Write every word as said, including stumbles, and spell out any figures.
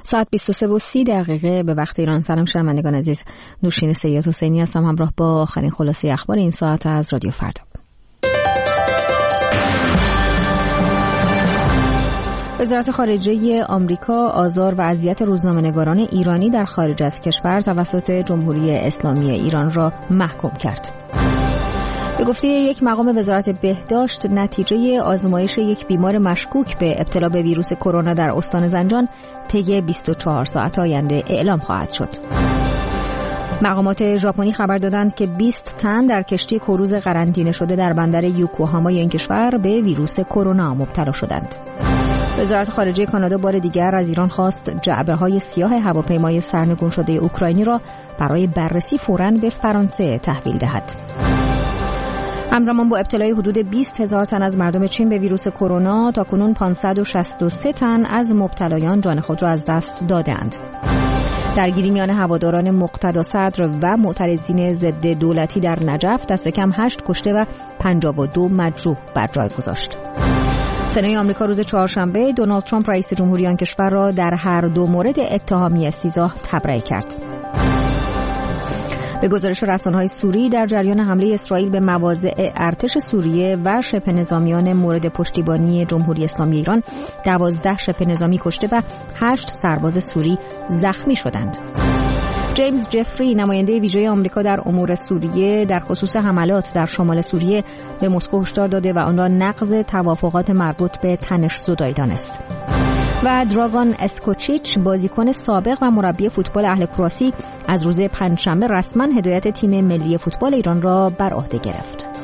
ساعت بیست و سه و سی دقیقه به وقت ایران. سلام شنوندگان عزیز، نوشین سید حسینی هستم همراه با آخرین خلاصه اخبار این ساعت از رادیو فردا. وزارت خارجه آمریکا آزار و اذیت روزنامه‌نگاران ایرانی در خارج از کشور توسط جمهوری اسلامی ایران را محکوم کرد. به گفته یک مقام وزارت بهداشت، نتیجه آزمایش یک بیمار مشکوک به ابتلا به ویروس کرونا در استان زنجان طی بیست و چهار ساعت آینده اعلام خواهد شد. مقامات ژاپنی خبر دادند که بیست تن در کشتی کروز قرنطینه شده در بندر یوکوهاما این کشور به ویروس کرونا مبتلا شدند. وزارت خارجه کانادا بار دیگر از ایران خواست جعبه‌های سیاه هواپیمای سرنگون شده اوکراینی را برای بررسی فوراً به فرانسه تحویل دهد. همزمان با ابتلای حدود بیست هزار تن از مردم چین به ویروس کرونا، تاکنون پانصد و شصت و سه تن از مبتلایان جان خود را از دست دادند. درگیری میان هواداران مقتدا صدر و معترضین ضد دولتی در نجف دست کم هشت کشته و پنجاه و دو مجروح بر جای گذاشت. سنای آمریکا روز چهارشنبه دونالد ترامپ رئیس جمهوری آن کشور را در هر دو مورد اتهامی استیضاح تبرئه کرد. به گزارش رسانه‌های سوری، در جریان حمله اسرائیل به مواضع ارتش سوریه و شبه نظامیان مورد پشتیبانی جمهوری اسلامی ایران، دوازده شبه نظامی کشته و هشت سرباز سوری زخمی شدند. جیمز جفری، نماینده ویژه آمریکا در امور سوریه در خصوص حملات در شمال سوریه، به مسکو هشدار داده و آن را نقض توافقات مربوط به تنش‌زدایی دانست. و دراگان اسکوچیچ، بازیکن سابق و مربی فوتبال اهل کرواسی، از روز پنجشنبه رسما هدایت تیم ملی فوتبال ایران را بر عهده گرفت.